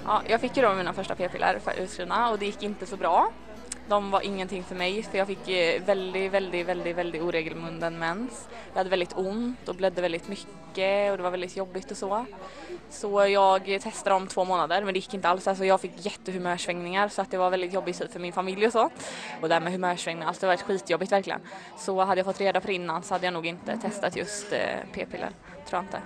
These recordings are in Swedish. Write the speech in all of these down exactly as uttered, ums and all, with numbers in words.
Ja, jag fick ju då mina första p-piller för utskrivna och det gick inte så bra. De var ingenting för mig för jag fick väldigt, väldigt, väldigt, väldigt oregelbunden mens. Jag hade väldigt ont och blödde väldigt mycket och det var väldigt jobbigt och så. Så jag testade om två månader men det gick inte alls. Alltså jag fick jättehumörsvängningar så att det var väldigt jobbigt för min familj och så. Och det här med humörsvängningar, alltså det var ett skitjobbigt verkligen. Så hade jag fått reda på det innan så hade jag nog inte testat just eh, p-piller, tror jag inte.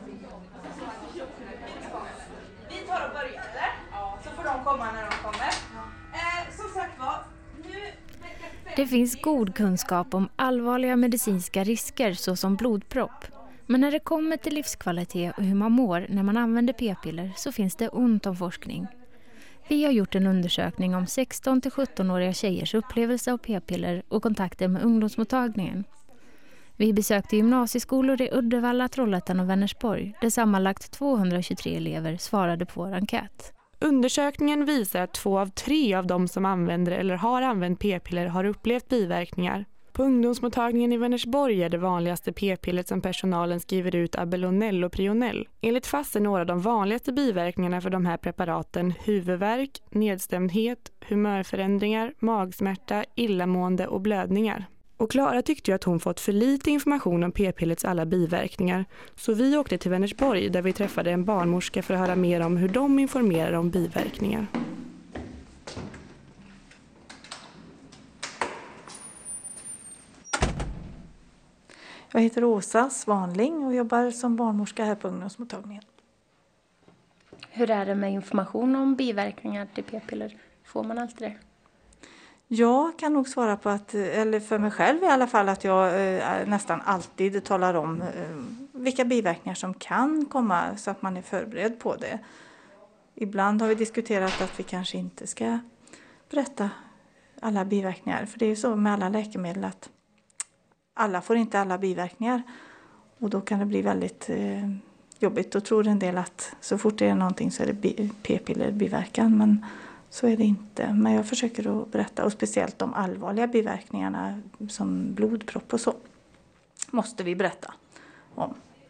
Vi tar och börjar eller? Ja. Så får de komma när de kommer. Eh, som sagt var, nu... Det finns god kunskap om allvarliga medicinska risker såsom blodpropp. Men när det kommer till livskvalitet och hur man mår när man använder p-piller så finns det ont om forskning. Vi har gjort en undersökning om sexton till sjutton-åriga tjejers upplevelse av p-piller och kontakter med ungdomsmottagningen. Vi besökte gymnasieskolor i Uddevalla, Trollhättan och Vänersborg där sammanlagt tvåhundratjugotre elever svarade på vår enkät. Undersökningen visar att två av tre av de som använder eller har använt p-piller har upplevt biverkningar. På ungdomsmottagningen i Vänersborg är det vanligaste p-pillret som personalen skriver ut Abelonell och Prionell. Enligt F A S är några av de vanligaste biverkningarna för de här preparaten huvudvärk, nedstämdhet, humörförändringar, magsmärta, illamående och blödningar. Och Klara tyckte ju att hon fått för lite information om p-pillets alla biverkningar. Så vi åkte till Vänersborg där vi träffade en barnmorska för att höra mer om hur de informerar om biverkningar. Jag heter Åsa Svanling och jobbar som barnmorska här på ungdomsmottagningen. Hur är det med information om biverkningar till p-piller? Får man alltid det? Jag kan nog svara på att, eller för mig själv i alla fall, att jag eh, nästan alltid talar om eh, vilka biverkningar som kan komma så att man är förberedd på det. Ibland har vi diskuterat att vi kanske inte ska berätta alla biverkningar. För det är ju så med alla läkemedel att alla får inte alla biverkningar. Och då kan det bli väldigt eh, jobbigt. Då tror en del att så fort det är någonting så är det p-piller biverkan. Men så är det inte. Men jag försöker att berätta. Och speciellt de allvarliga biverkningarna som blodpropp och så måste vi berätta om.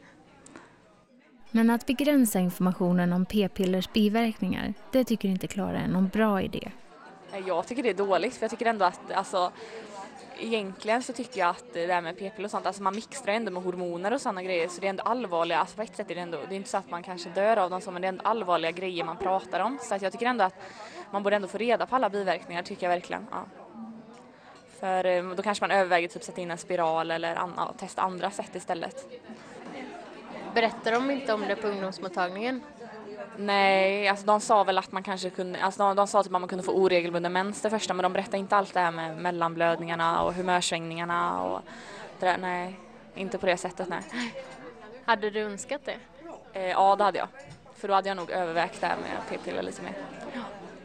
Men att begränsa informationen om p-pillers biverkningar, det tycker inte Klara är någon bra idé. Jag tycker det är dåligt för jag tycker ändå att alltså, egentligen så tycker jag att det där med p-piller och sånt, alltså man mixtrar ändå med hormoner och sådana grejer så det är ändå allvarliga, alltså på ett sätt är det ändå, det är inte så att man kanske dör av dem så, men det är ändå allvarliga grejer man pratar om. Så att jag tycker ändå att man borde ändå få reda på alla biverkningar, tycker jag verkligen. Ja. För då kanske man överväger typ sätta in en spiral eller anna, testa andra sätt istället. Berättar de inte om det på ungdomsmottagningen? Nej, alltså de sa väl att man kanske kunde, alltså de, de sa typ att man kunde få oregelbunden mens det första, men de berättade inte allt det här med mellanblödningarna och humörsvängningarna och det där, nej, inte på det sättet, nej. Hade du önskat det? Eh, ja, det hade jag. För då hade jag nog övervägt det här med p-piller lite mer. Ja.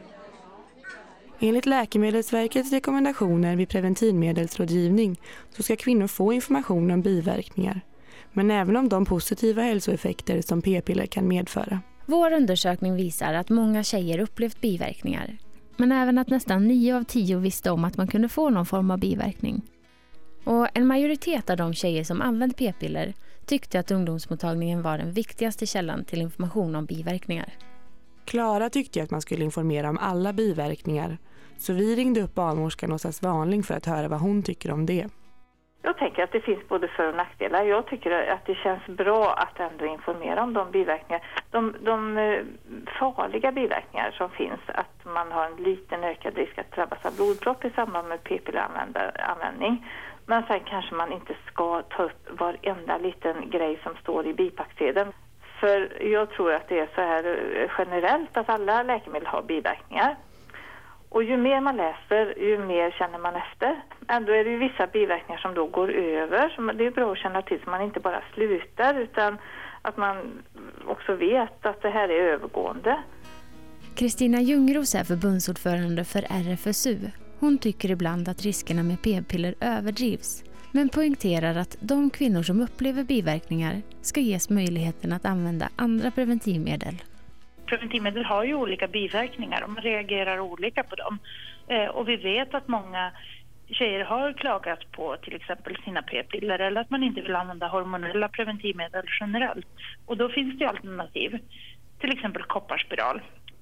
Enligt Läkemedelsverkets rekommendationer vid preventivmedelsrådgivning så ska kvinnor få information om biverkningar. Men även om de positiva hälsoeffekter som p-piller kan medföra. Vår undersökning visar att många tjejer upplevt biverkningar. Men även att nästan nio av tio visste om att man kunde få någon form av biverkning. Och en majoritet av de tjejer som använt p-piller tyckte att ungdomsmottagningen var den viktigaste källan till information om biverkningar. Klara tyckte att man skulle informera om alla biverkningar. Så vi ringde upp barnmorskan Åsa Svanling för att höra vad hon tycker om det. Jag tänker att det finns både för- och nackdelar. Jag tycker att det känns bra att ändå informera om de biverkningar. De, de farliga biverkningar som finns, att man har en liten ökad risk att drabbas av blodpropp i samband med p-pilleranvändning. Men sen kanske man inte ska ta upp varenda liten grej som står i bipacksedeln. För jag tror att det är så här generellt att alla läkemedel har biverkningar. Och ju mer man läser, ju mer känner man efter. Ändå är det ju vissa biverkningar som då går över. Så det är bra att känna till så man inte bara slutar utan att man också vet att det här är övergående. Kristina Ljungros är förbundsordförande för R F S U. Hon tycker ibland att riskerna med p-piller överdrivs. Men poängterar att de kvinnor som upplever biverkningar ska ges möjligheten att använda andra preventivmedel. Preventivmedel har ju olika biverkningar och man reagerar olika på dem. Eh, och vi vet att många tjejer har klagat på till exempel sina p-piller eller att man inte vill använda hormonella preventivmedel generellt. Och då finns det alternativ, till exempel kopparspiral.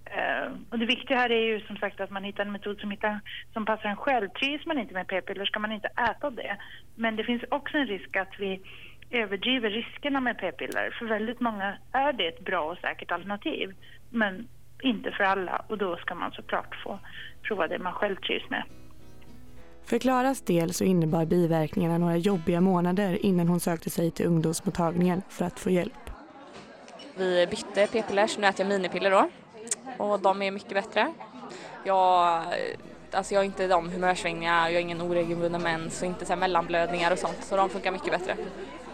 Uh, och det viktiga här är ju som sagt att man hittar en metod som, hittar, som passar en själv. Trivs man inte med p-piller ska man inte äta det. Men det finns också en risk att vi överdriver riskerna med p-piller. För väldigt många är det ett bra och säkert alternativ. Men inte för alla, och då ska man såklart få prova det man själv trivs med. För Klaras del så innebar biverkningarna några jobbiga månader innan hon sökte sig till ungdomsmottagningen för att få hjälp. Vi bytte p-piller, så nu äter jag minipiller då. Och de är mycket bättre. Jag, alltså jag har inte de humörsvängningar, jag har ingen oregelbunden mens och inte så här mellanblödningar och sånt. Så de funkar mycket bättre.